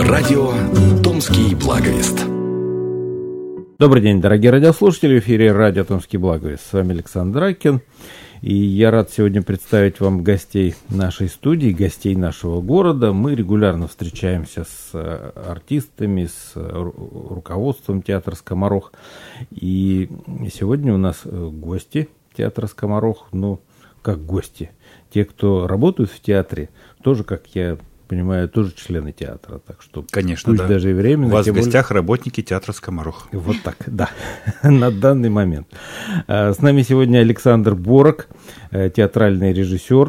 Радио «Томский благовест». Добрый день, дорогие радиослушатели. В эфире радио «Томский благовест». С вами Александр Ракин. И я рад сегодня представить вам гостей нашей студии, гостей нашего города. Мы регулярно встречаемся с артистами, с руководством театра «Скоморох». И сегодня у нас гости театра «Скоморох». Ну, как гости? Те, кто работают в театре, тоже, как я понимаю, тоже члены театра. Так что конечно, пусть да. даже и временно. У вас в гостях работники театра «Скоморох». Вот так, да, на данный момент. С нами сегодня Александр Борок, театральный режиссер,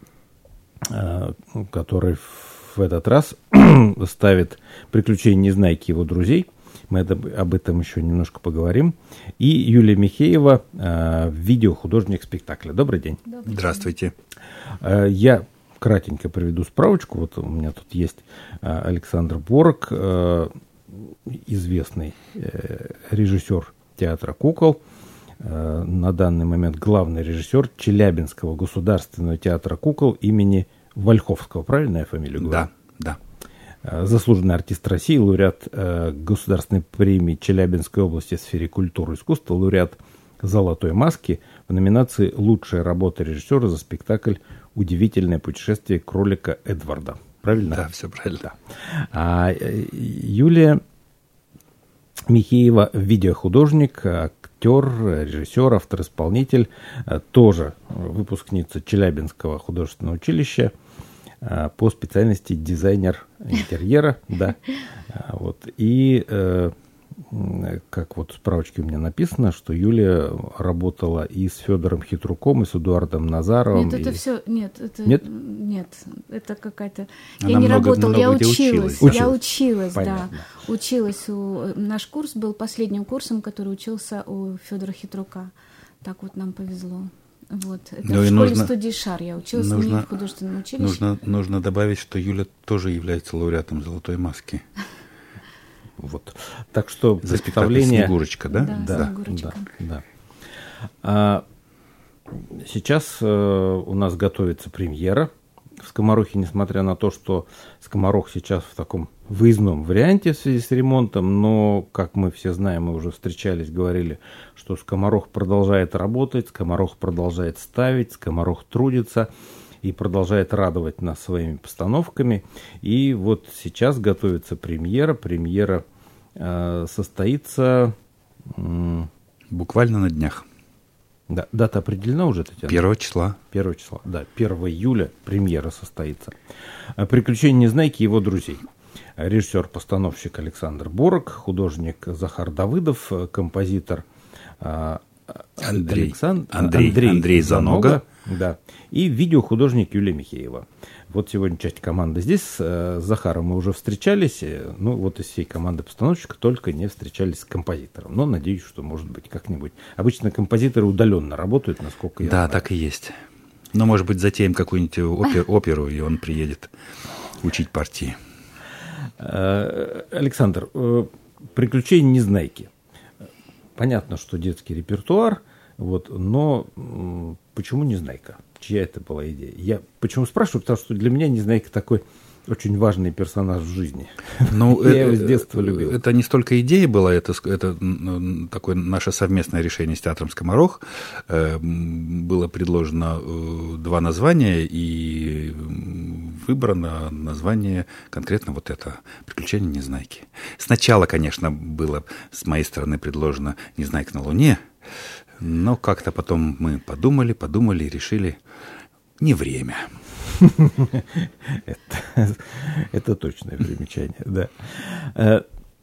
который в этот раз ставит «Приключения Незнайки и его друзей». Мы об этом еще немножко поговорим. И Юлия Михеева, видеохудожник спектакля. Добрый день. Здравствуйте. Я кратенько приведу справочку. Вот у меня тут есть Александр Борок, известный режиссер театра «Кукол», на данный момент главный режиссер Челябинского государственного театра «Кукол» имени Вольховского. Правильно я фамилию говорю? Да, да. Заслуженный артист России, лауреат Государственной премии Челябинской области в сфере культуры и искусства, лауреат «Золотой маски» в номинации «Лучшая работа режиссера» за спектакль «Удивительное путешествие кролика Эдварда». Правильно? Да, все правильно. Да. А Юлия Михеева, видеохудожник, актер, режиссер, автор-исполнитель, тоже выпускница Челябинского художественного училища по специальности дизайнер интерьера. Да. Вот. И как вот в справочке у меня написано, что Юлия работала и с Федором Хитруком, и с Эдуардом Назаровым. Нет, это все, нет, это какая-то... Она я не много работала, я училась. Я училась, Понятно. да. Училась. Наш курс был последним курсом, который учился у Федора Хитрука. Так вот нам повезло. Вот. Это в школе-студии «Шар» я училась, не в художественном училище. Нужно добавить, что Юля тоже является лауреатом «Золотой маски». Вот. Так что за представление... «Снегурочка», да? Да, «Снегурочка». Да. Сейчас у нас готовится премьера в «Скоморохе», несмотря на то, что «Скоморох» сейчас в таком выездном варианте в связи с ремонтом, но, как мы все знаем, мы уже встречались, говорили, что «Скоморох» продолжает работать, «Скоморох» продолжает ставить, «Скоморох» трудится и продолжает радовать нас своими постановками. И вот сейчас готовится премьера. Премьера состоится... Буквально на днях. Да, дата определена уже, Татьяна? 1 числа. 1 числа, да. 1 июля премьера состоится. «Приключения Незнайки и его друзей». Режиссер-постановщик Александр Борок, художник Захар Давыдов, композитор Андрей Занога, да, и видеохудожник Юлия Михеева. Вот сегодня часть команды здесь. С Захаром мы уже встречались. Ну, вот из всей команды постановщика только не встречались с композитором. Но надеюсь, что, может быть, как-нибудь. Обычно композиторы удаленно работают, насколько я знаю. Да, так и есть. Но, может быть, затеем какую-нибудь оперу, и он приедет учить партии. Александр, «Приключения Незнайки». Понятно, что детский репертуар, вот, но почему Незнайка? Чья это была идея? Я почему спрашиваю? Потому что для меня Незнайка такой очень важный персонаж в жизни. Ну, я его с детства любил. Это не столько идея была, это такое наше совместное решение с театром «Скоморох». Было предложено 2 названия, и выбрано название конкретно вот это «Приключения Незнайки». Сначала, конечно, было с моей стороны предложено «Незнайка на Луне», но как-то потом мы подумали и решили, не время. Это точное примечание, да.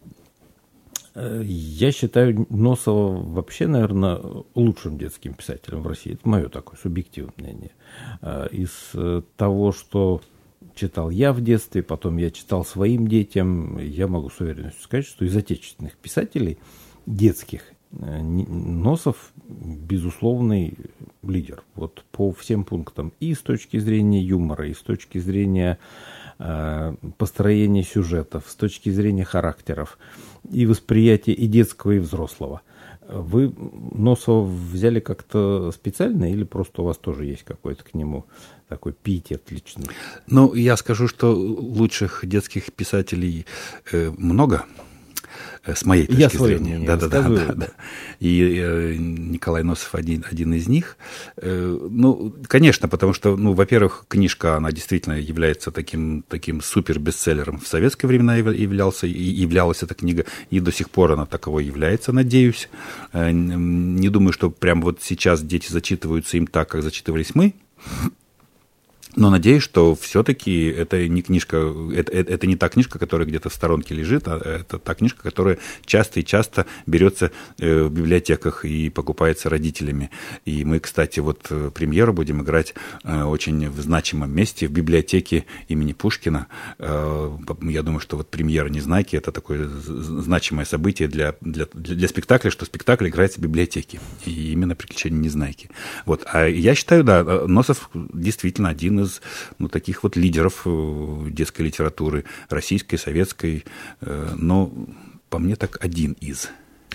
Я считаю Носова вообще, наверное, лучшим детским писателем в России. Это мое такое субъективное мнение. Из того, что читал я в детстве, потом я читал своим детям, я могу с уверенностью сказать, что из отечественных писателей детских Носов безусловный лидер. Вот по всем пунктам. И с точки зрения юмора, и с точки зрения построения сюжетов, с точки зрения характеров, и восприятия и детского, и взрослого. Вы Носова взяли как-то специально или просто у вас тоже есть какой-то к нему такой пиетет личный? Ну, я скажу, что лучших детских писателей много, с моей точки зрения. Да. И Николай Носов один из них. Ну, конечно, потому что, ну, во-первых, книжка, она действительно является таким супер-бестселлером. В советское времена являлась эта книга, и до сих пор она таковой является, надеюсь. Не думаю, что прямо вот сейчас дети зачитываются им так, как зачитывались мы. Но надеюсь, что все-таки это не книжка, это не та книжка, которая где-то в сторонке лежит, а это та книжка, которая часто и часто берется в библиотеках и покупается родителями. И мы, кстати, вот премьеру будем играть очень в значимом месте, в библиотеке имени Пушкина. Я думаю, что вот премьера «Незнайки» — это такое значимое событие для спектакля, что спектакль играется в библиотеке. И именно «Приключения Незнайки». Вот. А я считаю, да, Носов действительно один из таких вот лидеров детской литературы, российской, советской, но по мне так один из.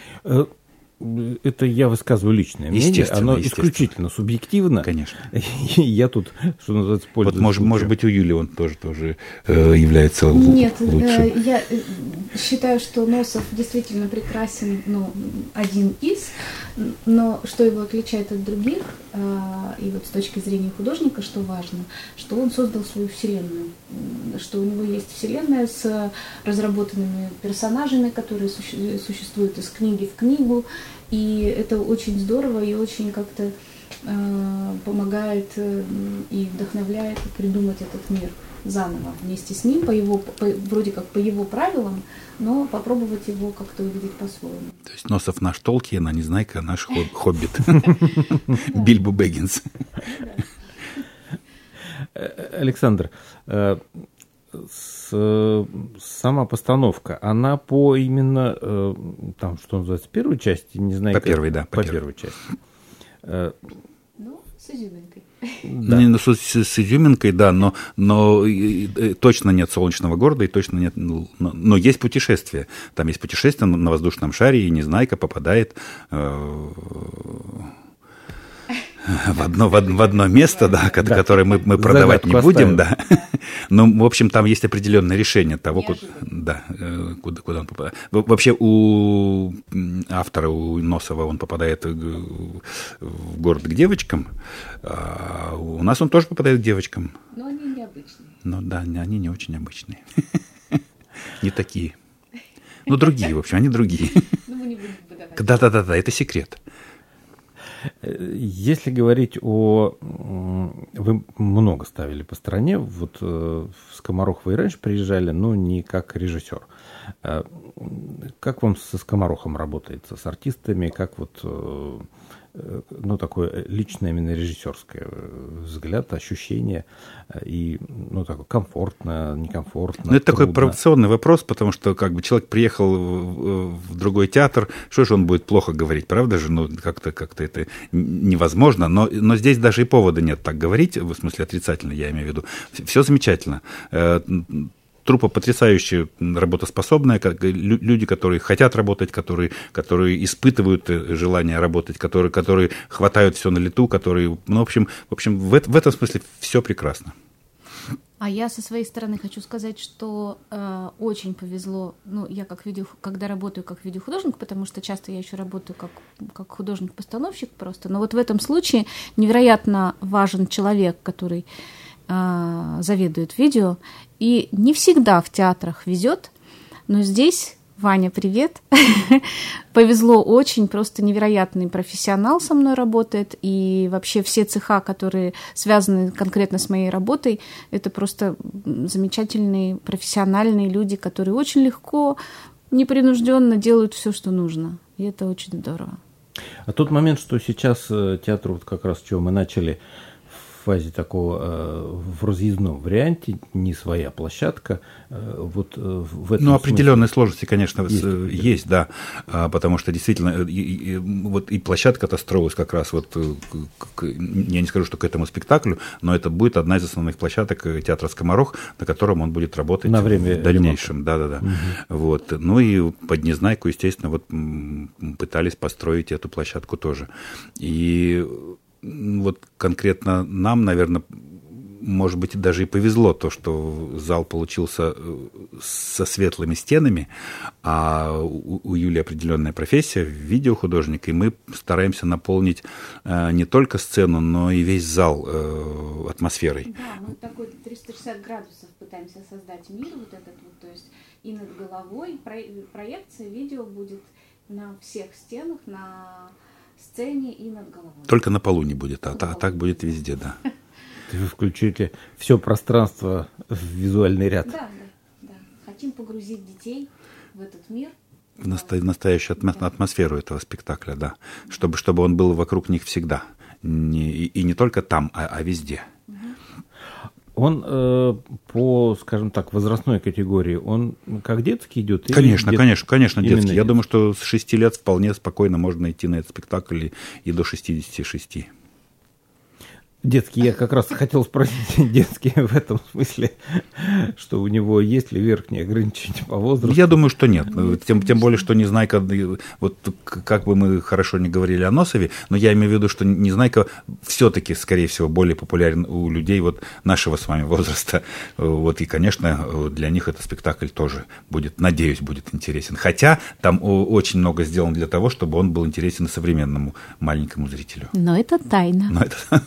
Это я высказываю личное мнение, оно исключительно субъективно. Конечно. Я тут, что называется, пользуюсь. Вот, может быть, у Юли он тоже является лучшим. Нет, я считаю, что Носов действительно прекрасен, один из, но что его отличает от других, и вот с точки зрения художника, что важно, что он создал свою вселенную, что у него есть вселенная с разработанными персонажами, которые существуют из книги в книгу, и это очень здорово и очень как-то помогает и вдохновляет придумать этот мир заново вместе с ним, вроде как по его правилам, но попробовать его как-то увидеть по-своему. То есть Носов наш Толкиен, а Незнайка наш Хоббит. Бильбо Бэггинс. Александр, сама постановка, она по именно, там, что называется, первой части, не знаю. По первой, да. По первой части. С изюминкой. Да. С изюминкой, да, но точно нет «Солнечного города» и точно нет... Но есть путешествие. Там есть путешествие на воздушном шаре, и Незнайка попадает... В одно место, да, которое мы продавать не будем, да. Но, в общем, там есть определенное решение того, куда он попадает. Вообще у автора, у Носова, он попадает в город к девочкам, а у нас он тоже попадает к девочкам. Но они необычные. Ну да, они не очень обычные. Не такие. Ну, другие, в общем, они другие. Ну, мы не будем выдавать. Да, это секрет. Если говорить вы много ставили по стране, вот в Скоморохово и раньше приезжали, но не как режиссер. Как вам со Скоморохом работается, с артистами, как вот, такое личное, именно режиссерское взгляд, ощущение, и, такое комфортно, некомфортно. Это такой провокационный вопрос, потому что, как бы, человек приехал в другой театр, что же он будет плохо говорить, правда же? Как-то это невозможно, но здесь даже и повода нет так говорить, в смысле отрицательно, я имею в виду. Все замечательно. Труппа потрясающая, работоспособная, люди, которые хотят работать, которые испытывают желание работать, которые хватают все на лету, которые, в общем, в этом смысле все прекрасно. А я со своей стороны хочу сказать, что очень повезло, я когда работаю как видеохудожник, потому что часто я еще работаю как художник-постановщик просто, но вот в этом случае невероятно важен человек, который заведует видео, и не всегда в театрах везет, но здесь, Ваня, привет, повезло очень, просто невероятный профессионал со мной работает, и вообще все цеха, которые связаны конкретно с моей работой, это просто замечательные профессиональные люди, которые очень легко, непринужденно делают все, что нужно, и это очень здорово. А тот момент, что сейчас театр, вот как раз с чего мы начали, фазе такого, в разъездном варианте, не своя площадка. Вот в этом определенные сложности, конечно, есть, да, потому что действительно вот и площадка-то строилась как раз вот, я не скажу, что к этому спектаклю, но это будет одна из основных площадок театра «Скоморох», на котором он будет работать на время в дальнейшем. Да. Угу. Вот. Ну и под Незнайку, естественно, вот пытались построить эту площадку тоже. И вот конкретно нам, наверное, может быть, даже и повезло то, что зал получился со светлыми стенами, а у Юли определенная профессия, видеохудожник, и мы стараемся наполнить не только сцену, но и весь зал атмосферой. Да, мы такой 360 градусов пытаемся создать мир вот этот вот, то есть и над головой проекция видео будет на всех стенах, на сцене и над головой. Только на полу не будет, а так будет везде, да. Вы включите все пространство в визуальный ряд. Да. Хотим погрузить детей в этот мир. В настоящую атмосферу этого спектакля, да. Чтобы он был вокруг них всегда. И не только там, а везде. Он по, скажем так, возрастной категории, он как детский идет? Конечно, детский. Детский. Я думаю, что с 6 лет вполне спокойно можно идти на этот спектакль и до 66. Детский, я как раз хотел спросить, детский в этом смысле, что у него есть ли верхние ограничения по возрасту? Я думаю, что нет. Тем более, что Незнайка, вот как бы мы хорошо не говорили о Носове, но я имею в виду, что Незнайка все-таки, скорее всего, более популярен у людей вот нашего с вами возраста. Вот, и, конечно, для них этот спектакль тоже будет, надеюсь, будет интересен. Хотя там очень много сделано для того, чтобы он был интересен современному маленькому зрителю. Но это тайна.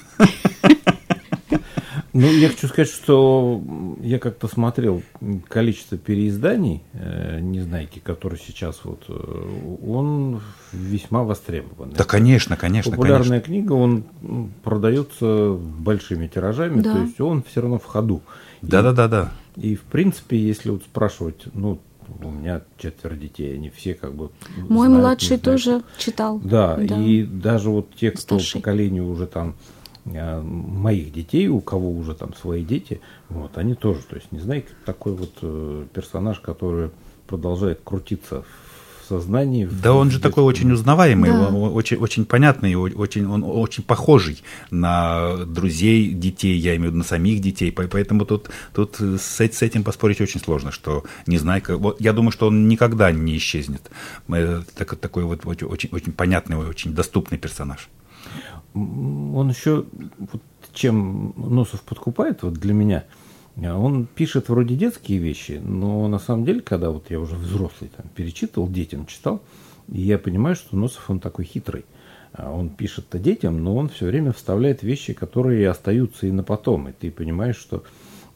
Ну, я хочу сказать, что я как-то смотрел количество переизданий Незнайки, которые сейчас вот, он весьма востребован. Да, конечно. Популярная книга, он продается большими тиражами, да. То есть он все равно в ходу. Да. И, в принципе, если вот спрашивать, ну, у меня 4 детей, они все как бы Мой знают, младший тоже читал. Да, и даже вот те, кто Старший. поколению уже там моих детей, у кого уже там свои дети, вот, они тоже, то есть Незнайка такой вот персонаж, который продолжает крутиться в сознании. Да, он же такой очень узнаваемый, да. Он очень понятный, он очень похожий на друзей детей, я имею в виду на самих детей, поэтому тут с этим поспорить очень сложно, что Незнайка, вот, я думаю, что он никогда не исчезнет. Такой вот очень понятный, очень доступный персонаж. Он еще, вот, чем Носов подкупает, вот для меня, он пишет вроде детские вещи, но на самом деле, когда вот я уже взрослый там перечитывал, детям читал, и я понимаю, что Носов, он такой хитрый. Он пишет-то детям, но он все время вставляет вещи, которые остаются и на потом. И ты понимаешь, что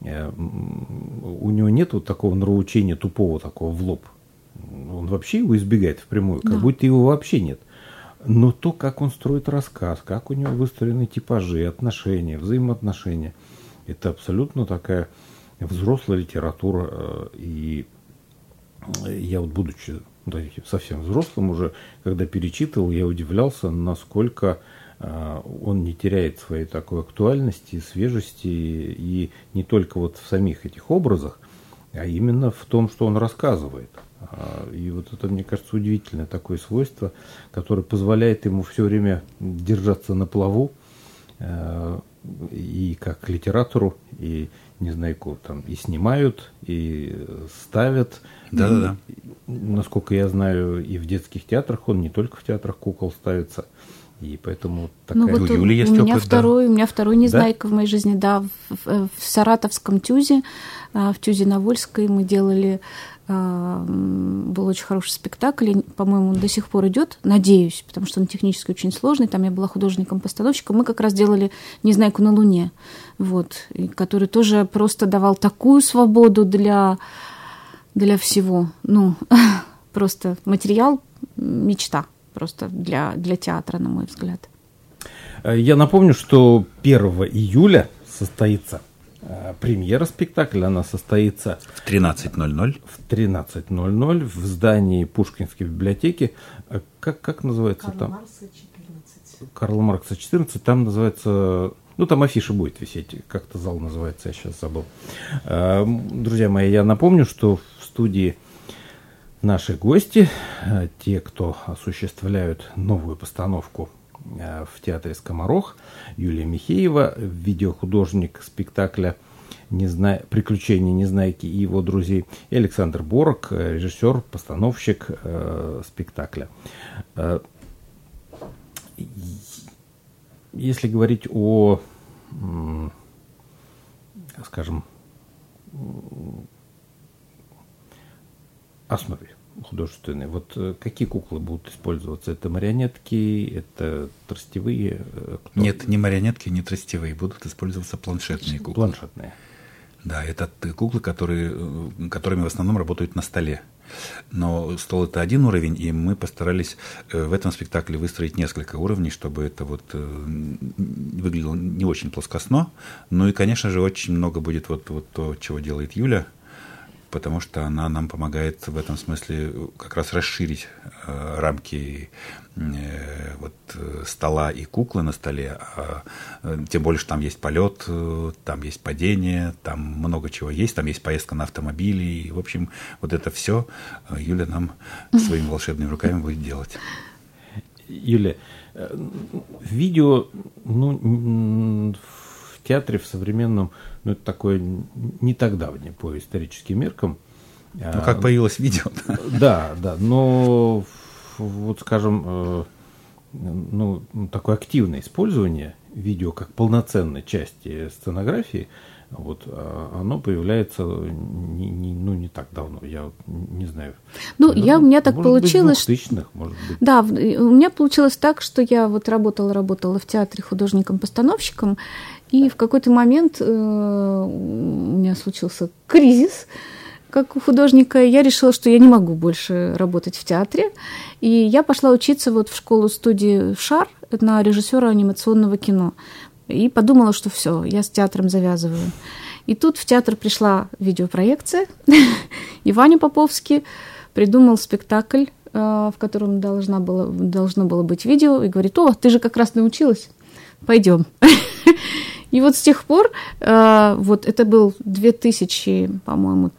у него нет вот такого нравоучения тупого такого в лоб. Он вообще его избегает впрямую, как будто его вообще нет. Но то, как он строит рассказ, как у него выстроены типажи, отношения, взаимоотношения, это абсолютно такая взрослая литература. И я вот, будучи совсем взрослым уже, когда перечитывал, я удивлялся, насколько он не теряет своей такой актуальности, свежести, и не только вот в самих этих образах, а именно в том, что он рассказывает. И вот это, мне кажется, удивительное такое свойство, которое позволяет ему все время держаться на плаву, и как литератору, и Незнайку там и снимают, и ставят. Да. Насколько я знаю, и в детских театрах он не только в театрах кукол ставится. И поэтому такая... Ну, вот у Юли есть у меня опыт, у меня второй Незнайка в моей жизни, да, в Саратовском ТЮЗе, в ТЮЗе на Вольской мы делали, был очень хороший спектакль, по-моему, он до сих пор идет, надеюсь, потому что он технически очень сложный, там я была художником-постановщиком, мы как раз делали Незнайку на Луне, вот, и который тоже просто давал такую свободу для всего, ну, просто материал, мечта. Просто для театра, на мой взгляд. Я напомню, что 1 июля состоится премьера спектакля. Она состоится в 13:00. В 13:00 в здании Пушкинской библиотеки. Как называется там? Маркса 14. Карла Маркса 14. Там называется Ну, там афиша будет висеть, как-то зал называется, я сейчас забыл. Друзья мои, я напомню, что в студии наши гости, те, кто осуществляют новую постановку в театре «Скоморох», Юлия Михеева, видеохудожник спектакля «Приключения Незнайки и его друзей», и Александр Борок, режиссер, постановщик спектакля. Если говорить о, скажем, основе художественной, вот какие куклы будут использоваться? Это марионетки, это тростевые? Кто? Нет, ни марионетки, ни тростевые, будут использоваться планшетные куклы. Планшетные. Да, это куклы, которыми в основном работают на столе. Но стол – это один уровень, и мы постарались в этом спектакле выстроить несколько уровней, чтобы это вот выглядело не очень плоскостно. Ну и, конечно же, очень много будет вот то, чего делает Юля, потому что она нам помогает в этом смысле как раз расширить рамки стола и куклы на столе, тем более, что там есть полет, там есть падение, там много чего есть, там есть поездка на автомобиле, и, в общем, вот это все Юля нам своими волшебными руками будет делать. Юля, видео, в театре в современном, это такое не так давнее по историческим меркам. Ну, как появилось видео. Да, но вот, скажем, такое активное использование видео как полноценной части сценографии, оно появляется не так давно, я не знаю. У меня так получилось. В 2000-х, может быть. Да, у меня получилось так, что я работала в театре художником-постановщиком, и в какой-то момент у меня случился кризис, как у художника. Я решила, что я не могу больше работать в театре, и я пошла учиться в школу-студию «Шар» на режиссера анимационного кино. И подумала, что все, я с театром завязываю. И тут в театр пришла видеопроекция, и Ваня Поповский придумал спектакль, в котором должно было быть видео, и говорит: «О, ты же как раз научилась, пойдем». И вот с тех пор, это был 2000, по-моему,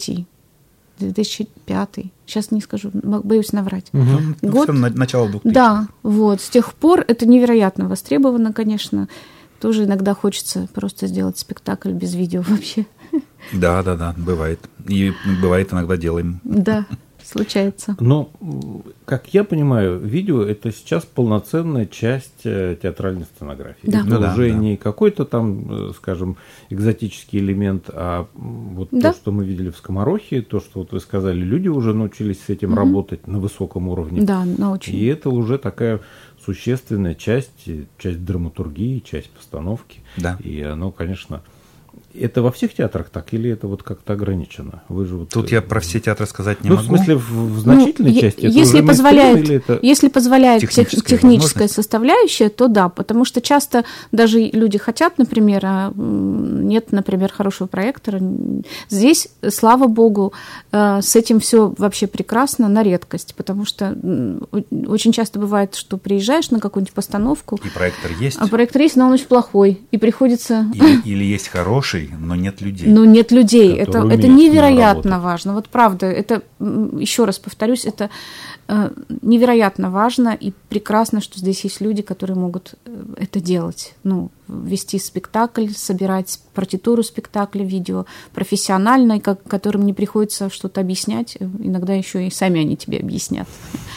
2005, сейчас не скажу, боюсь наврать. Год. Начало 2000-х. Да, с тех пор это невероятно востребовано, конечно. Тоже иногда хочется просто сделать спектакль без видео вообще. Да, бывает. И бывает, иногда делаем. Да, случается. Но, как я понимаю, видео – это сейчас полноценная часть театральной сценографии. Да. Это уже не какой-то там, скажем, экзотический элемент, а то, что мы видели в «Скоморохе», то, что вы сказали, люди уже научились с этим работать на высоком уровне. Да, научились. И это уже такая существенная часть драматургии, часть постановки. Да. И оно, конечно... Это во всех театрах так или это как-то ограничено? Вы же Тут я про все театры сказать не могу. В смысле, в значительной части? Если позволяет техническая возможность? Составляющая, то да, потому что часто даже люди хотят, например, а нет, например, хорошего проектора. Здесь, слава богу, с этим все вообще прекрасно, на редкость, потому что очень часто бывает, что приезжаешь на какую-нибудь постановку. И проектор есть. А проектор есть, но он очень плохой, и приходится... Или есть хороший, но нет людей. Это невероятно важно. Вот правда, это, еще раз повторюсь, это невероятно важно и прекрасно, что здесь есть люди, которые могут это делать. Вести спектакль, собирать партитуру спектакля, видео профессионально, которым не приходится что-то объяснять. Иногда еще и сами они тебе объяснят.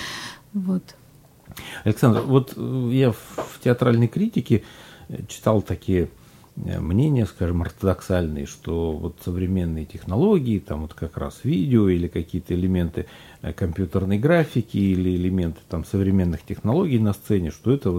Александр, я в театральной критике читал такие мнения, скажем, ортодоксальные, что современные технологии, там как раз видео или какие-то элементы компьютерной графики или элементы современных технологий на сцене, что это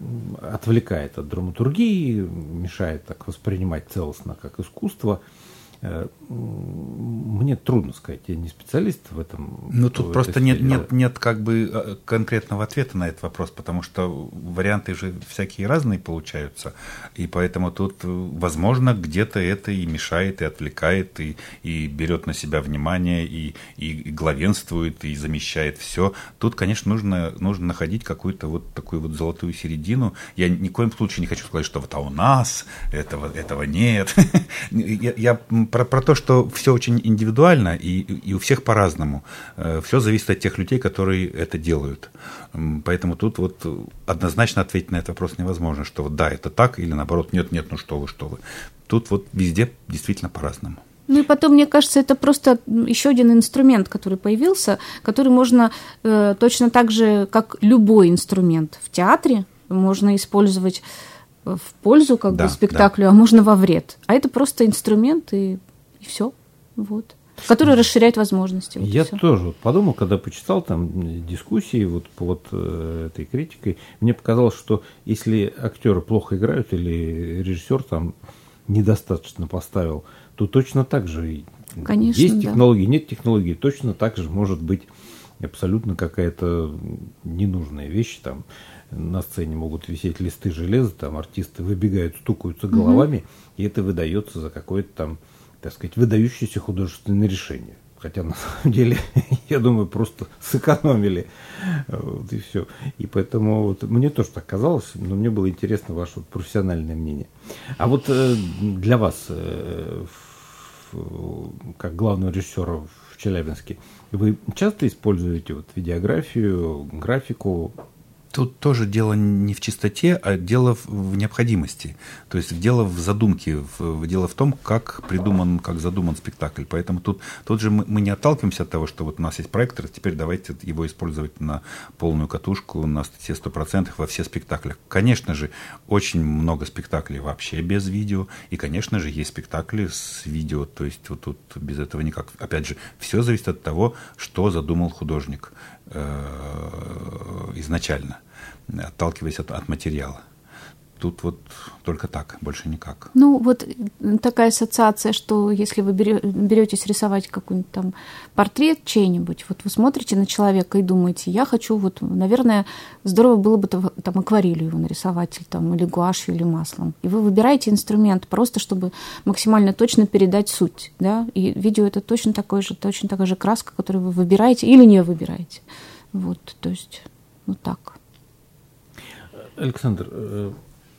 отвлекает от драматургии, мешает так воспринимать целостно как искусство. мне трудно сказать, я не специалист в этом. Ну, тут просто нет как бы конкретного ответа на этот вопрос, потому что варианты же всякие разные получаются, и поэтому тут, возможно, где-то это и мешает, и отвлекает, и берет на себя внимание, и главенствует, и замещает все. Тут, конечно, нужно находить какую-то вот такую вот золотую середину. Я ни в коем случае не хочу сказать, что вот у нас этого нет. Я про то, что все очень индивидуально и у всех по-разному. Все зависит от тех людей, которые это делают. Поэтому тут вот однозначно ответить на этот вопрос невозможно, что вот да, это так, или наоборот, нет, ну что вы. Тут вот везде действительно по-разному. Ну и потом, мне кажется, это просто еще один инструмент, который появился, который можно точно так же, как любой инструмент в театре, можно использовать в пользу как бы спектаклю, а можно во вред. А это просто инструмент и все, вот, который расширяет возможности. Вот я тоже вот подумал, когда почитал там дискуссии вот под этой критикой, мне показалось, что если актеры плохо играют или режиссер там недостаточно поставил, то точно так же конечно, есть технологии, нет технологий, точно так же может быть абсолютно какая-то ненужная вещь там. На сцене могут висеть листы железа, там артисты выбегают, стукаются головами, и это выдается за какое-то там, так сказать, выдающееся художественное решение. Хотя, на самом деле, я думаю, просто сэкономили. Вот, и все. И поэтому вот, мне тоже так казалось, но мне было интересно ваше вот профессиональное мнение. А вот для вас, как главного режиссера в Челябинске, вы часто используете вот видеографию, графику? Тут тоже дело не в чистоте, а дело в необходимости. То есть дело в задумке, дело в том, как задуман спектакль. Поэтому тут же мы не отталкиваемся от того, что вот у нас есть проектор, теперь давайте его использовать на полную катушку, на все 100% во все спектакли. Конечно же, очень много спектаклей вообще без видео, и, конечно же, есть спектакли с видео, то есть вот тут без этого никак. Опять же, все зависит от того, что задумал художник изначально, отталкиваясь от материала. Тут вот только так, больше никак. Ну, вот такая ассоциация, что если вы беретесь рисовать какой-нибудь там портрет чей-нибудь, вот вы смотрите на человека и думаете, я хочу, вот, наверное, здорово было бы там акварелью его нарисовать, или гуашью, или маслом. И вы выбираете инструмент просто, чтобы максимально точно передать суть, да, и видео это точно такая же краска, которую вы выбираете или не выбираете. Вот, то есть, вот так. Александр,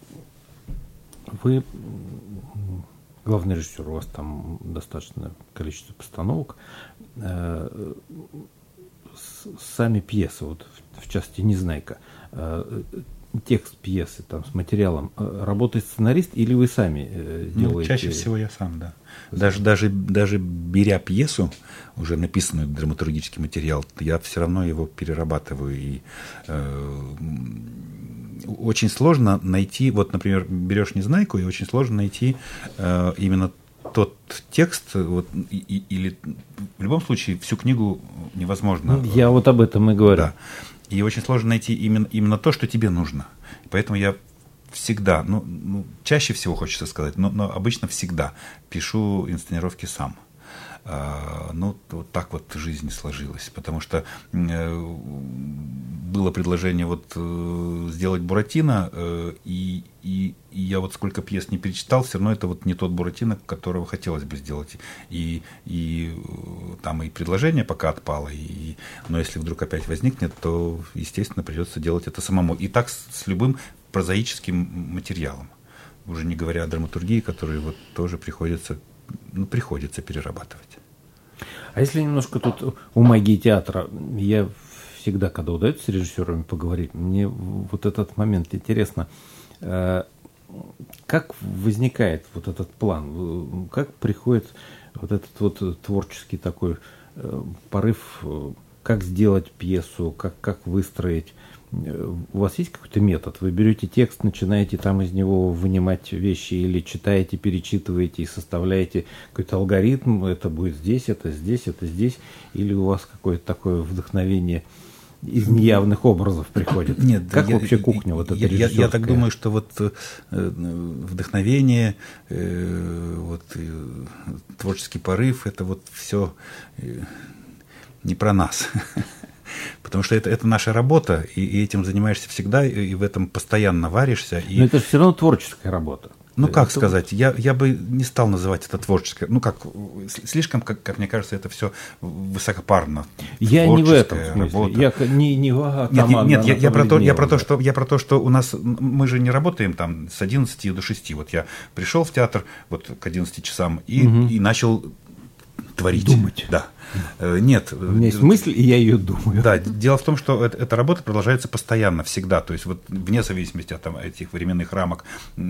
вы главный режиссер, у вас там достаточное количество постановок. Сами пьесы, вот в частности «Незнайка», текст пьесы там с материалом, работает сценарист или вы сами делаете? Чаще всего я сам, да. Даже беря пьесу, уже написанную драматургический материал, я все равно его перерабатываю. И очень сложно найти, вот, например, берешь «Незнайку», и очень сложно найти именно тот текст, вот, или в любом случае всю книгу невозможно. Я вот об этом и говорю. Да. И очень сложно найти именно то, что тебе нужно. Поэтому я всегда, чаще всего хочется сказать, но обычно всегда пишу инсценировки сам. Вот так вот жизнь сложилась, потому что было предложение вот сделать Буратино, и я вот сколько пьес не перечитал, все равно это вот не тот Буратино, которого хотелось бы сделать. И там и предложение пока отпало, но если вдруг опять возникнет, то, естественно, придется делать это самому. И так с любым прозаическим материалом, уже не говоря о драматургии, которую вот тоже приходится перерабатывать. А если немножко тут у магии театра, я всегда, когда удается с режиссерами поговорить, мне вот этот момент интересно, как возникает вот этот план, как приходит вот этот вот творческий такой порыв, как сделать пьесу, как выстроить. У вас есть какой-то метод? Вы берете текст, начинаете там из него вынимать вещи, или читаете, перечитываете и составляете какой-то алгоритм, это будет здесь, это здесь, это здесь, или у вас какое-то такое вдохновение из неявных образов приходит? Нет, как вообще кухня вот эта режиссерская? Я так думаю, что вот вдохновение, вот, творческий порыв, это вот все не про нас. Потому что это наша работа, и этим занимаешься всегда, и в этом постоянно варишься. Но это все равно творческая работа. Ну, как сказать, я бы не стал называть это творческое. Ну, как, слишком, как мне кажется, это все высокопарно. Я не в этом смысле. Работа. Я Нет, я про то, что у нас, мы же не работаем там с 11 до 6. Вот я пришел в театр вот к 11 часам и начал творить. Думать. Да. Нет. У меня есть мысль, и я ее думаю. Да, дело в том, что эта работа продолжается постоянно, всегда. То есть вот вне зависимости от этих временных рамок,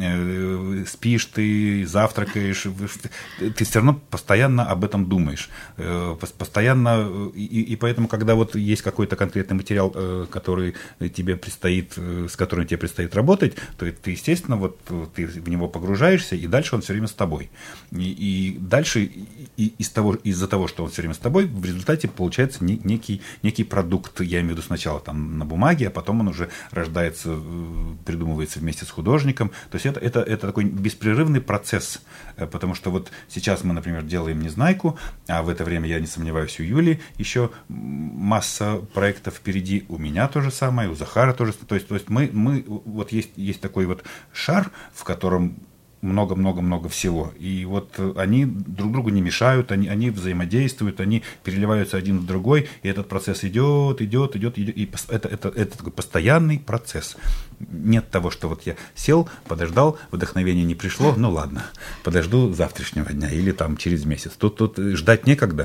спишь ты, завтракаешь, ты все равно постоянно об этом думаешь. Постоянно, и поэтому, когда вот есть какой-то конкретный материал, который тебе предстоит, с которым тебе предстоит работать, то ты, естественно, вот ты в него погружаешься, и дальше он все время с тобой. И дальше из-за того, что он все время с тобой, в результате получается некий продукт, я имею в виду сначала там на бумаге, а потом он уже рождается, придумывается вместе с художником. То есть это такой беспрерывный процесс, потому что вот сейчас мы, например, делаем «Незнайку», а в это время, я не сомневаюсь, у Юли еще масса проектов впереди, у меня то же самое, у Захара тоже. То есть мы вот есть такой вот шар, в котором много-много-много всего. И вот они друг другу не мешают, они взаимодействуют, они переливаются один в другой, и этот процесс идет, и это такой постоянный процесс. Нет того, что вот я сел, подождал, вдохновение не пришло, ну ладно, подожду завтрашнего дня или там через месяц. Тут ждать некогда.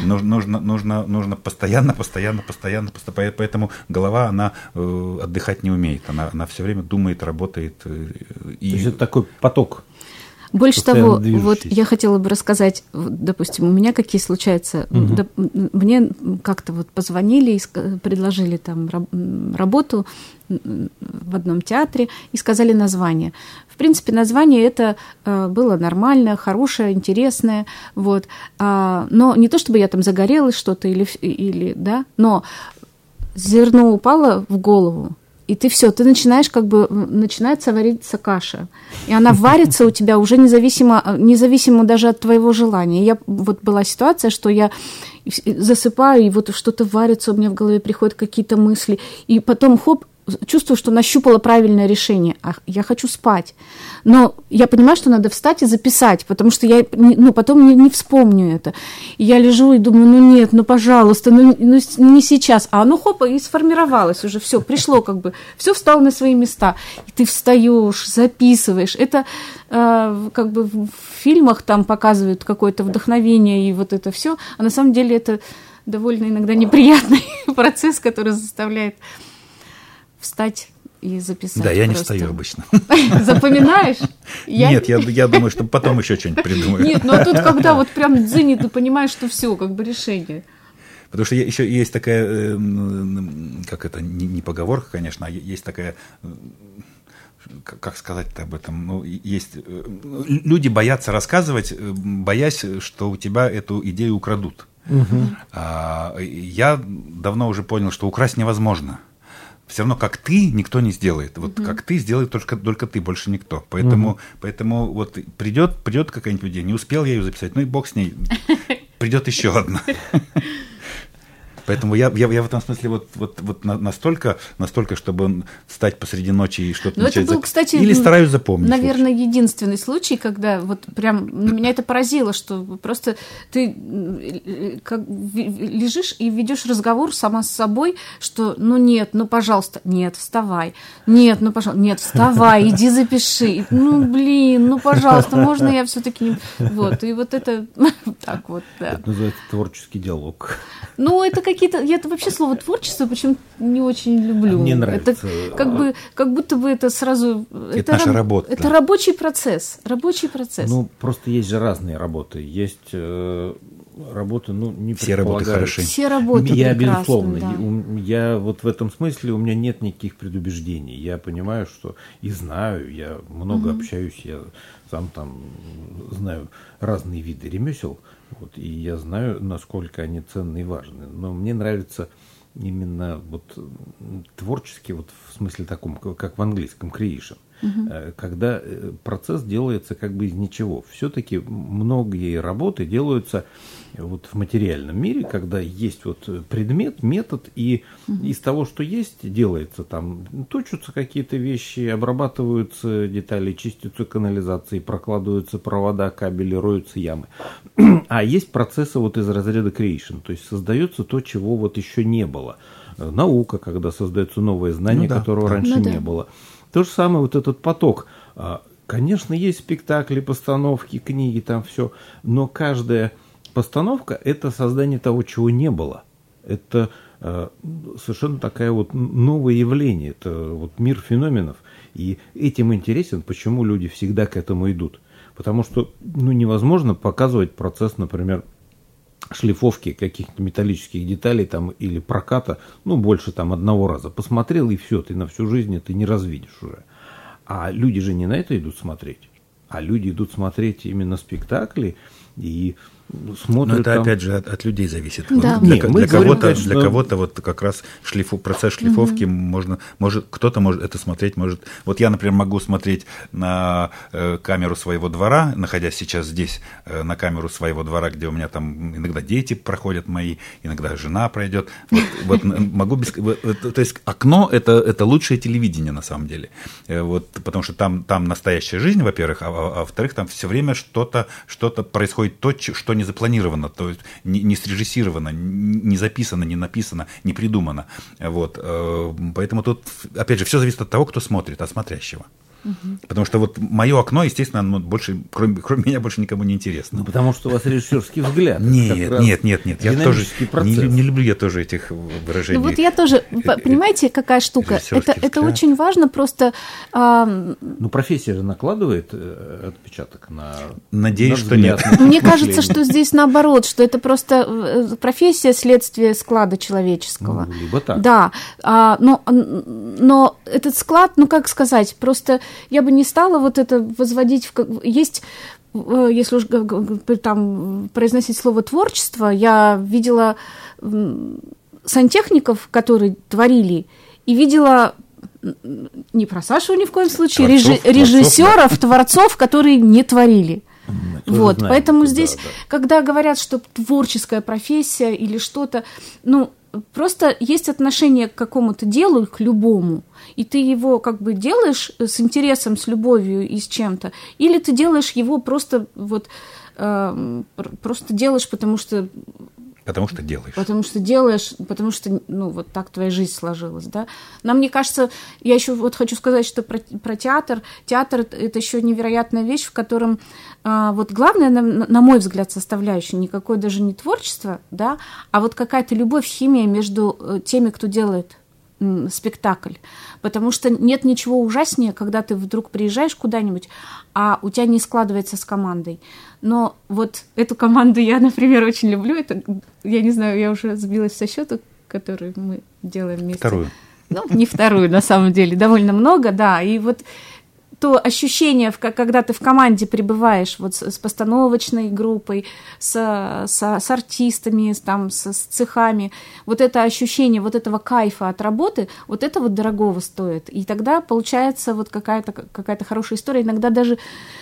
Нужно постоянно, поэтому голова, она отдыхать не умеет, она все время думает, работает. То есть это такой поток. Больше того, вот я хотела бы рассказать, допустим, у меня какие случаются, мне как-то вот позвонили и предложили там работу в одном театре и сказали название. В принципе, название это было нормальное, хорошее, интересное, вот, но не то чтобы я там загорелась что-то или да, но зерно упало в голову. И ты начинаешь начинается вариться каша. И она варится у тебя уже независимо даже от твоего желания. Вот была ситуация, что я засыпаю, и вот что-то варится, у меня в голове приходят какие-то мысли, и потом хоп, чувствую, что нащупала правильное решение. Я хочу спать. Но я понимаю, что надо встать и записать, потому что я потом не вспомню это. И я лежу и думаю, нет, пожалуйста, не сейчас. А оно хоп, и сформировалось уже, все, пришло все встало на свои места. И ты встаешь, записываешь. Это в фильмах там показывают какое-то вдохновение и вот это все. А на самом деле это довольно иногда неприятный процесс, который заставляет встать и записать. Да, я не встаю обычно. Запоминаешь? Нет, я думаю, что потом еще что-нибудь придумаю. Нет, а тут когда вот прям дзынит, ты понимаешь, что все, решение. Потому что еще есть такая, как это, не поговорка, конечно, а есть такая, как сказать-то об этом, есть, люди боятся рассказывать, боясь, что у тебя эту идею украдут. Я давно уже понял, что украсть невозможно. Все равно, как ты, никто не сделает. Вот как ты сделает только ты, больше никто. Поэтому вот придет какая-нибудь идея, не успел я ее записать, и бог с ней, придет еще одна. Поэтому я в этом смысле вот настолько, чтобы встать посреди ночи и что-то начать это был, кстати, или стараюсь запомнить. Наверное, единственный случай, когда вот прям меня это поразило, что просто ты лежишь и ведешь разговор сама с собой, что нет, пожалуйста, нет, вставай, нет, пожалуйста, нет, вставай, иди запиши, пожалуйста, можно я все-таки вот, и вот это так вот, да. Это называется творческий диалог. Это какие-то... Я вообще слово «творчество» почему-то не очень люблю. Мне нравится. Это как будто бы это сразу... Это наша работа. Это рабочий процесс. Просто есть же разные работы. Есть работы, не все работы хороши. Все работы я, прекрасны, безусловно, да. Я вот в этом смысле, у меня нет никаких предубеждений. Я понимаю, что и знаю, я много общаюсь, я сам там знаю разные виды ремесел, и я знаю, насколько они ценны и важны. Но мне нравится именно вот творческий, вот в смысле таком, как в английском, creation. Когда процесс делается как бы из ничего. Все-таки многие работы делаются вот в материальном мире, когда есть вот предмет, метод, и из того, что есть, делается там, точатся какие-то вещи, обрабатываются детали, чистятся канализации, прокладываются провода, кабели, роются ямы. А есть процессы вот из разряда creation, то есть создается то, чего вот еще не было. Наука, когда создается новое знание, которого раньше не было. То же самое вот этот поток. Конечно, есть спектакли, постановки, книги, там все, но каждая постановка – это создание того, чего не было. Это совершенно такое вот новое явление, это вот мир феноменов. И этим интересен, почему люди всегда к этому идут. Потому что невозможно показывать процесс, например, шлифовки каких-то металлических деталей там, или проката, больше там одного раза. Посмотрел, и все, ты на всю жизнь это не развидишь уже. А люди же не на это идут смотреть. А люди идут смотреть именно спекакли и смотрят. Но это там... опять же от людей зависит. Да. Вот для кого-то вот как раз процесс шлифовки кто-то может это смотреть, может. Вот я, например, могу смотреть на камеру своего двора, находясь сейчас здесь, на камеру своего двора, где у меня там иногда дети проходят мои, иногда жена пройдет. Вот могу то есть окно это лучшее телевидение на самом деле. Вот, потому что там настоящая жизнь, во-первых, а во-вторых, там все время что-то происходит, что не запланировано, то есть не срежиссировано, не записано, не написано, не придумано. Вот. Поэтому тут, опять же, все зависит от того, кто смотрит, от смотрящего. Потому что вот мое окно, естественно, оно больше, кроме меня, больше никому не интересно. Потому что у вас режиссерский взгляд. Нет. Я тоже не люблю я тоже этих выражений. Вот я тоже, понимаете, какая штука? Это очень важно просто. Профессия же накладывает отпечаток на. Надеюсь, что нет. Мне кажется, что здесь наоборот, что это просто профессия следствие склада человеческого. Либо так. Да, но этот склад, как сказать, просто я бы не стала вот это возводить есть, если уж там произносить слово творчество, я видела сантехников, которые творили, и видела не про Сашу ни в коем случае, режиссеров, творцов, которые не творили. Вот, знаем, поэтому здесь, когда говорят, что творческая профессия или что-то, просто есть отношение к какому-то делу, к любому, и ты его как бы делаешь с интересом, с любовью и с чем-то, или ты делаешь его просто делаешь, потому что делаешь. Потому что, вот так твоя жизнь сложилась, да. Но мне кажется, я еще вот хочу сказать, что про театр. Театр – это еще невероятная вещь, в котором вот главное, на мой взгляд, составляющая никакое даже не творчество, да, а вот какая-то любовь, химия между теми, кто делает спектакль. Потому что нет ничего ужаснее, когда ты вдруг приезжаешь куда-нибудь, а у тебя не складывается с командой. Но вот эту команду я, например, очень люблю. Это, я не знаю, я уже сбилась со счету, который мы делаем вместе. Вторую. Не вторую, на самом деле, довольно много, да. И вот то ощущение, когда ты в команде пребываешь вот с постановочной группой, с артистами, с цехами, вот это ощущение вот этого кайфа от работы, вот это вот дорогого стоит. И тогда получается вот какая-то хорошая история. Иногда даже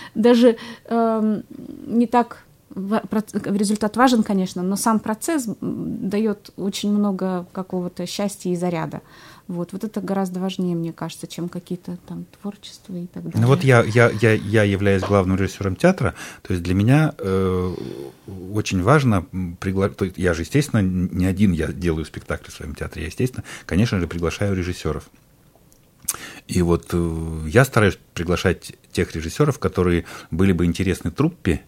не так результат важен, конечно, но сам процесс дает очень много какого-то счастья и заряда. Вот это гораздо важнее, мне кажется, чем какие-то там творчества и так далее. Вот я являюсь главным режиссером театра, то есть для меня очень важно приглашать. Я же, естественно, не один я делаю спектакли в своем театре, я, естественно, конечно же, приглашаю режиссеров. И вот я стараюсь приглашать тех режиссеров, которые были бы интересны труппе.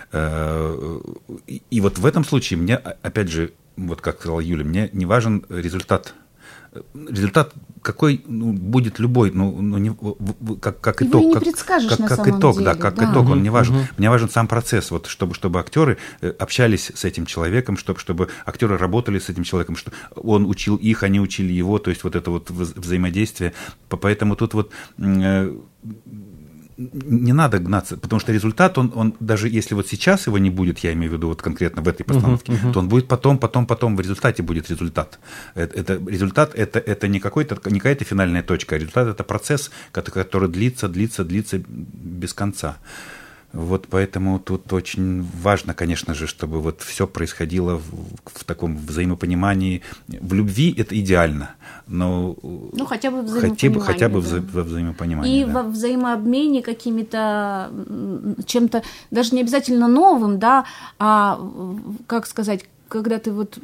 И вот в этом случае мне, опять же, вот как сказала Юля, мне не важен результат. Результат какой будет любой, как итог. Его не предскажешь на самом итог, деле. Да, как итог, он не важен. Мне важен сам процесс, вот, чтобы актеры общались с этим человеком, чтобы актеры работали с этим человеком, чтобы он учил их, они учили его, то есть вот это вот взаимодействие. Поэтому тут вот не надо гнаться, потому что результат, он даже если вот сейчас его не будет, я имею в виду вот конкретно в этой постановке, то он будет потом, в результате будет результат. Результат это не какая-то финальная точка, а результат это процесс, который длится без конца. Вот поэтому тут очень важно, конечно же, чтобы вот все происходило в таком взаимопонимании. В любви это идеально, но хотя бы во взаимопонимании. И во взаимообмене какими-то чем-то, даже не обязательно новым, да, а, как сказать, когда ты вот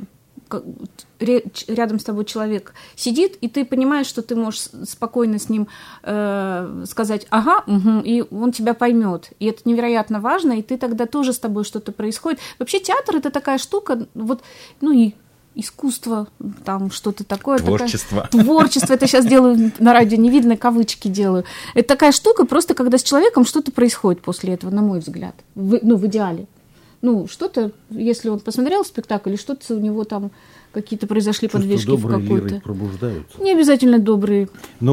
рядом с тобой человек сидит, и ты понимаешь, что ты можешь спокойно с ним сказать «ага», угу, и он тебя поймет. И это невероятно важно, и ты тогда тоже с тобой что-то происходит. Вообще театр – это такая штука, вот, и искусство, там что-то такое. Творчество. Творчество, это сейчас делаю на радио, не видно, кавычки делаю. Это такая штука, просто когда с человеком что-то происходит после этого, на мой взгляд, в идеале. Что-то, если он посмотрел спектакль, или что-то у него там какие-то произошли подвижки в какой-то. Пробуждаются. Не обязательно добрые.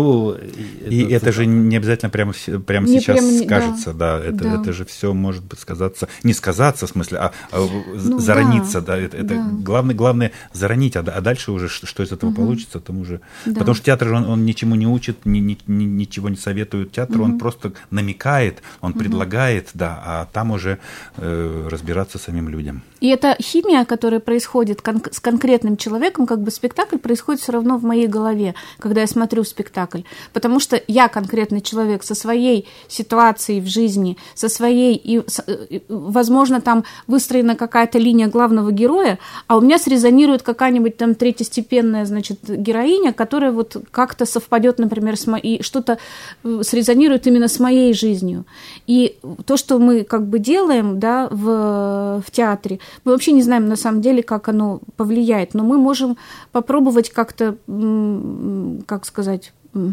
И это же не обязательно прямо сейчас скажется, да. Это же все может быть не сказаться, в смысле, а зарониться, да. Это главное заронить, а дальше уже что из этого получится, там уже. Да. Потому что театр же он ничему не учит, ничего не советует. Театр он просто намекает, он предлагает, да, а там уже разбираться самим людям. И эта химия, которая происходит с конкретным человеком, как бы спектакль происходит все равно в моей голове, когда я смотрю спектакль. Потому что я конкретный человек со своей ситуацией в жизни, со своей, и, возможно, там выстроена какая-то линия главного героя, а у меня срезонирует какая-нибудь там третьестепенная, значит, героиня, которая вот как-то совпадет, например, с моей, что-то срезонирует именно с моей жизнью. И то, что мы как бы делаем, да, в театре, мы вообще не знаем на самом деле, как оно повлияет, но мы можем попробовать как-то, как сказать,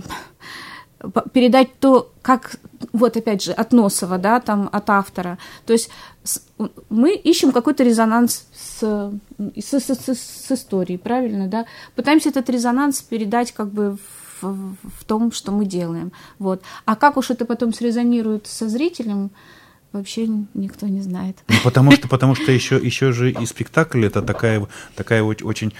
передать то, как, вот опять же, от Носова, да, там, от автора. То есть мы ищем какой-то резонанс с историей, правильно, да? Пытаемся этот резонанс передать как бы в том, что мы делаем. Вот. А как уж это потом срезонирует со зрителем, вообще никто не знает. Потому что еще же и спектакль это такая очень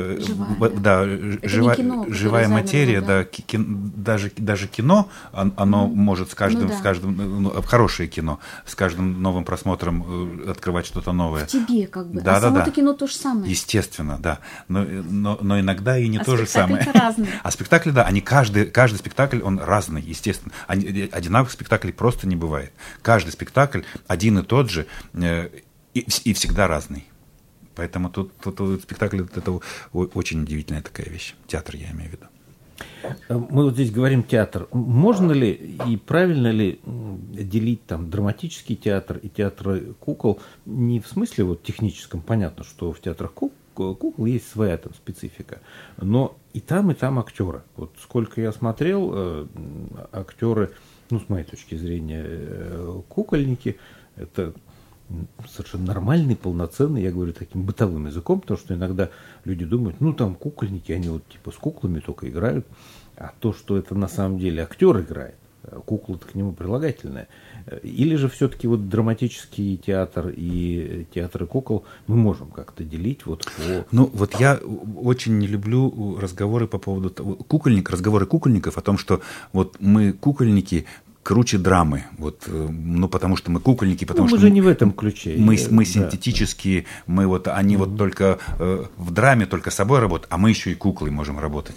живая материя, да, даже кино, оно может с каждым, хорошее кино, с каждым новым просмотром открывать что-то новое. В тебе как бы. Да, само кино то же самое. Естественно, да. Но иногда и не то же самое. А спектакли разные. А спектакли, да, они каждый спектакль, он разный, естественно. Одинаковых спектаклей просто не бывает. Каждый спектакль один и тот же и всегда разный. Поэтому тут спектакль это очень удивительная такая вещь. Театр, я имею в виду. Мы вот здесь говорим театр. Можно ли и правильно ли делить там драматический театр и театры кукол? Не в смысле вот техническом, понятно, что в театрах кукол есть своя там специфика, но и там актеры. Вот сколько я смотрел, актеры, с моей точки зрения, кукольники, это совершенно нормальный, полноценный, я говорю таким бытовым языком, потому что иногда люди думают, там кукольники, они вот типа с куклами только играют, а то, что это на самом деле актер играет, кукла-то к нему прилагательная. Или же все-таки вот драматический театр и театры кукол мы можем как-то делить вот по... я очень не люблю разговоры по поводу разговоры кукольников о том, что вот мы кукольники круче драмы, потому что мы кукольники, потому что мы же не в этом ключе. Мы синтетические, мы они только в драме только с собой работают, а мы еще и куклой можем работать.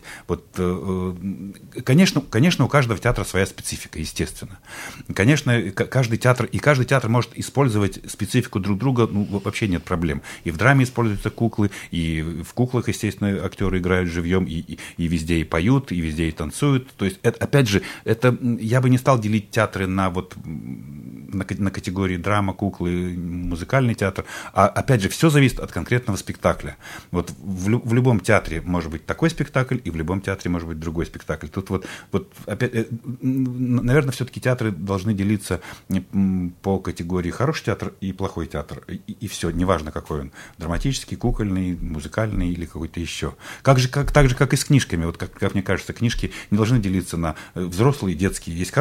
Конечно, у каждого театра своя специфика, естественно. Конечно, каждый театр может использовать специфику друг друга, вообще нет проблем. И в драме используются куклы, и в куклах, естественно, актеры играют живьем, и везде и поют, и везде и танцуют. То есть, опять же, я бы не стал делить театры на категории драма, куклы, музыкальный театр. А опять же, все зависит от конкретного спектакля. Вот в любом театре может быть такой спектакль, и в любом театре может быть другой спектакль. Тут опять, наверное, все-таки театры должны делиться по категории хороший театр и плохой театр. И все, неважно какой он. Драматический, кукольный, музыкальный или какой-то еще. Так же, как и с книжками. Как мне кажется, книжки не должны делиться на взрослые и детские. Есть хорошие книжки,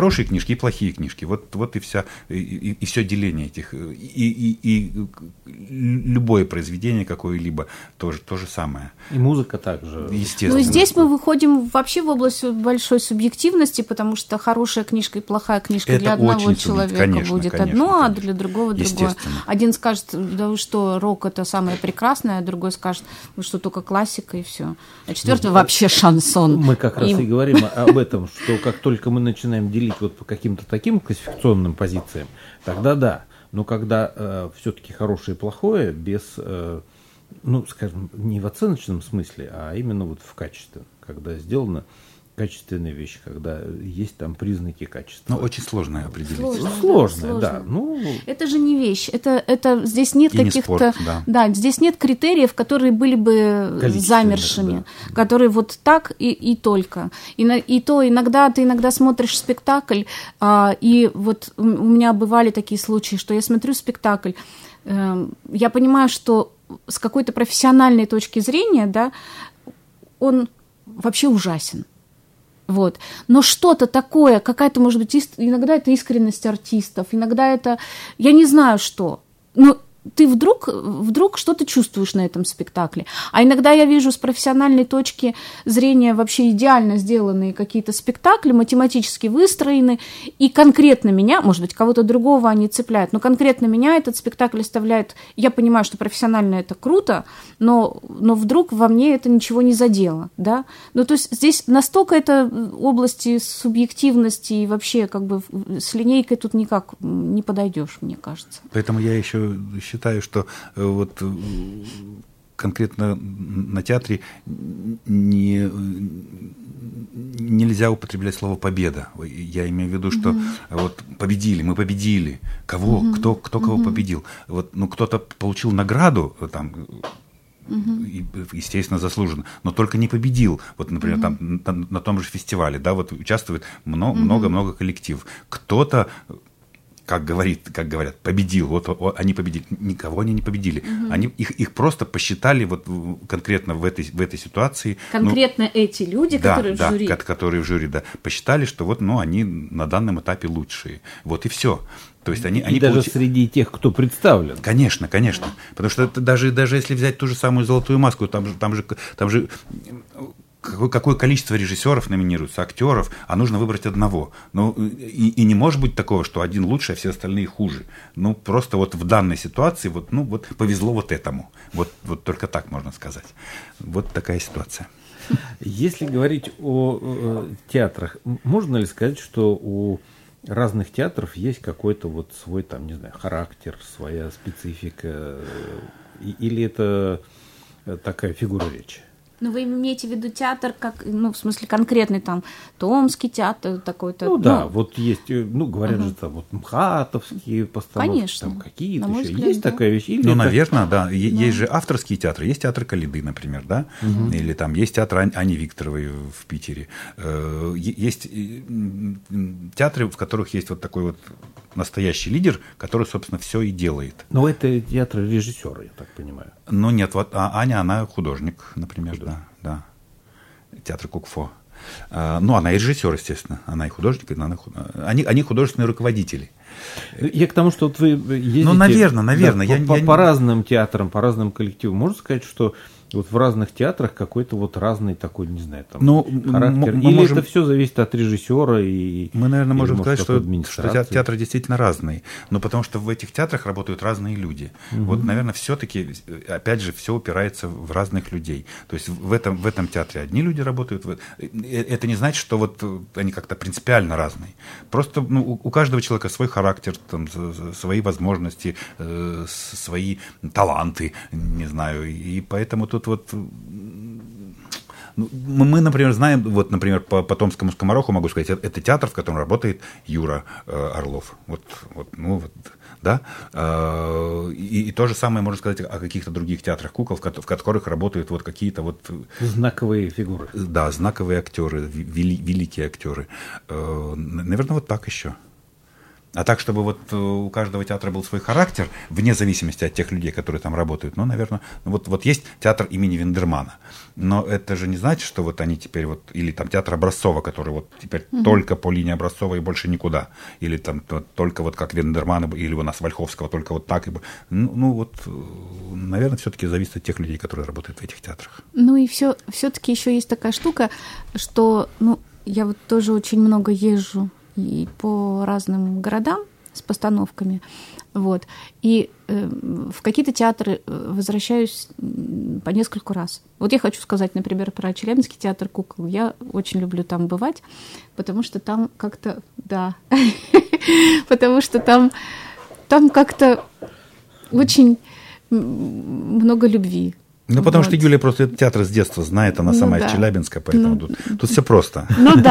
книжки, и плохие книжки. Вот и все деление этих. И любое произведение какое-либо то же самое. И музыка также. Естественно. Но здесь мы выходим вообще в область большой субъективности, потому что хорошая книжка и плохая книжка это для одного человека конечно, будет конечно, одно, конечно. а для другого другое. Один скажет, да вы что, рок это самое прекрасное, а другой скажет, вы что, только классика и все. А четвертый вообще шансон. Мы как раз и говорим об этом, что как только мы начинаем делить вот по каким-то таким классификационным позициям, тогда да. Но когда все-таки хорошее и плохое, без, скажем, не в оценочном смысле, а именно вот в качестве, когда сделана качественная вещь, когда есть там признаки качества. Но очень сложно определить. Сложно, да. Это же не вещь. Это здесь нет и каких-то... Не спорт, да, здесь нет критериев, которые были бы замершими, да. Которые вот так и только. И то иногда ты смотришь спектакль, и вот у меня бывали такие случаи, что я смотрю спектакль, я понимаю, что с какой-то профессиональной точки зрения, да, он вообще ужасен. Вот. Но что-то такое, какая-то, может быть, иногда это искренность артистов, иногда это, я не знаю что, но ты вдруг что-то чувствуешь на этом спектакле. А иногда я вижу с профессиональной точки зрения вообще идеально сделанные какие-то спектакли, математически выстроены, и конкретно меня, может быть, кого-то другого они цепляют, но конкретно меня этот спектакль оставляет, я понимаю, что профессионально это круто, но вдруг во мне это ничего не задело, да? Ну, то есть здесь настолько это области субъективности и вообще как бы с линейкой тут никак не подойдешь, мне кажется. Поэтому я еще считаю, что вот конкретно на театре нельзя употреблять слово «победа». Я имею в виду, что вот победили, мы победили. Кого? Кто кого победил? Вот, кто-то получил награду, там, естественно, заслуженно, но только не победил. Вот, например, там, на том же фестивале, да, вот участвует много-много коллективов. Кто-то, как говорят, победил. Вот они победили. Никого они не победили. Они их просто посчитали вот конкретно в этой ситуации. Конкретно эти люди, которые в жюри. Которые в жюри, да, посчитали, что вот, они на данном этапе лучшие. Вот и все. То есть они даже среди тех, кто представлен. Конечно. Потому что даже если взять ту же самую «Золотую маску», там же какое количество режиссеров номинируется, актеров, а нужно выбрать одного. И не может быть такого, что один лучше, а все остальные хуже. Просто вот в данной ситуации повезло вот этому. Вот только так можно сказать. Вот такая ситуация. Если говорить о театрах, можно ли сказать, что у разных театров есть какой-то вот свой, там, не знаю, характер, своя специфика, или это такая фигура речи? Вы имеете в виду театр, как, в смысле конкретный там Томский театр такой-то? Да, вот есть, говорят же там вот МХАТовские постановки, конечно, там какие-то еще. Взгляд, есть такая вещь? Или наверное, да. Есть же авторские театры, есть театр Калиды, например, да, или там есть театр Ани Викторовой в Питере. Есть театры, в которых есть вот такой вот настоящий лидер, который, собственно, все и делает. Но это театр режиссера, я так понимаю. Нет, вот Аня, она художник, например, да. Театр Кукфо. Она и режиссер, естественно. Она и художник, они художественные руководители. Я к тому, что вот вы ездите... наверное. По разным театрам, по разным коллективам. Можно сказать, что вот в разных театрах какой-то вот разный такой, не знаю, там, характер? Или это все зависит от режиссера? Мы, наверное, можем сказать, что театры действительно разные. Но потому что в этих театрах работают разные люди. Вот, наверное, все-таки, опять же, все упирается в разных людей. То есть в этом театре одни люди работают. Это не значит, что вот они как-то принципиально разные. Просто у каждого человека свой характер, там, свои возможности, свои таланты, не знаю. И поэтому тут вот... Мы, например, знаем, вот, например, по Томскому скомороху могу сказать, это театр, в котором работает Юра Орлов. Да? И то же самое можно сказать о каких-то других театрах кукол, в которых работают вот какие-то вот... Знаковые фигуры. Да, знаковые актеры, великие актеры. Наверное, вот так еще. А так, чтобы вот у каждого театра был свой характер, вне зависимости от тех людей, которые там работают, наверное, вот есть театр имени Виндермана. Но это же не значит, что вот они теперь вот, или там театр Образцова, который вот теперь только по линии Образцова и больше никуда. Или там только вот как Виндермана, или у нас Вольховского, только вот так. Наверное, все-таки зависит от тех людей, которые работают в этих театрах. И все-таки еще есть такая штука, что, я вот тоже очень много езжу и по разным городам с постановками, вот, и в какие-то театры возвращаюсь по нескольку раз. Вот я хочу сказать, например, про Челябинский театр кукол. Я очень люблю там бывать, потому что там как-то, потому что там как-то очень много любви. Потому что Юлия просто этот театр с детства знает, она сама из Челябинска, поэтому тут все просто.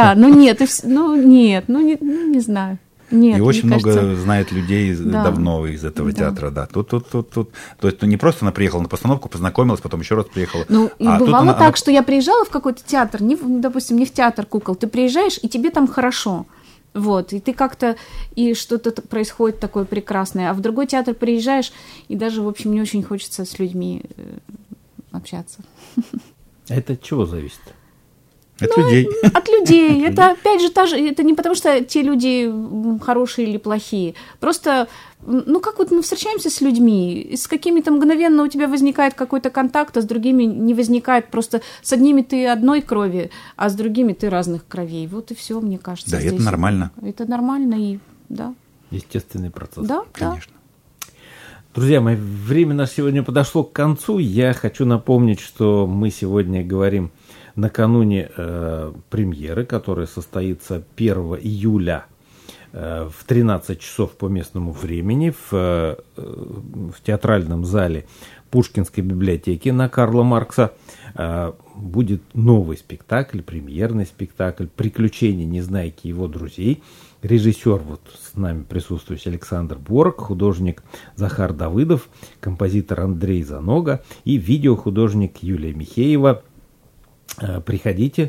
Не знаю. Нет, и очень много знает людей давно из этого театра, да. Тут, то есть не просто она приехала на постановку, познакомилась, потом еще раз приехала. И бывало так, что я приезжала в какой-то театр, допустим, не в театр кукол, ты приезжаешь, и тебе там хорошо. Вот, и ты как-то, и что-то происходит такое прекрасное. А в другой театр приезжаешь, и даже, в общем, не очень хочется с людьми общаться. Это от чего зависит? От людей. От людей. Это, опять же, это не потому, что те люди хорошие или плохие. Просто, как вот мы встречаемся с людьми, с какими-то мгновенно у тебя возникает какой-то контакт, а с другими не возникает. Просто с одними ты одной крови, а с другими ты разных кровей. Вот и все, мне кажется. Да, это нормально. Это нормально, и да. Естественный процесс. Да, конечно. Друзья мои, время наше сегодня подошло к концу. Я хочу напомнить, что мы сегодня говорим накануне премьеры, которая состоится 1 июля в 13 часов по местному времени в театральном зале Пушкинской библиотеки на Карла Маркса. Будет новый спектакль, премьерный спектакль «Приключения Незнайки и его друзей». Режиссер вот с нами присутствующий Александр Борок, художник Захар Давыдов, композитор Андрей Занога и видеохудожник Юлия Михеева. Приходите,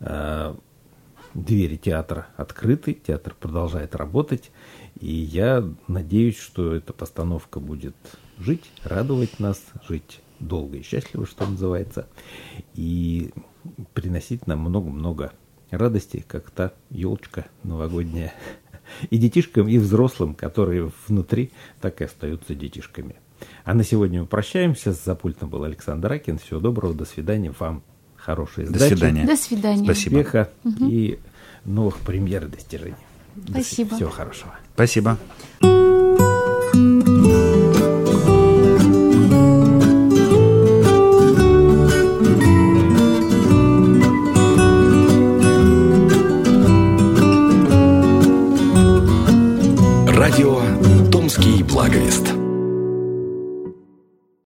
двери театра открыты, театр продолжает работать, и я надеюсь, что эта постановка будет жить, радовать нас, жить долго и счастливо, что называется, и приносить нам много-много радости, как та елочка новогодняя. И детишкам, и взрослым, которые внутри, так и остаются детишками. А на сегодня мы прощаемся. За пультом был Александр Акин. Всего доброго, до свидания. Вам хорошей сдачи. До свидания. До свидания. Спасибо. Успеха и новых премьер и достижений. Спасибо. Всего хорошего. Спасибо.